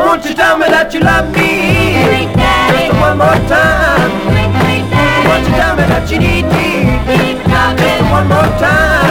Won't you tell me that you love me? Just one more time. Won't you tell me that you need me? Just one more time.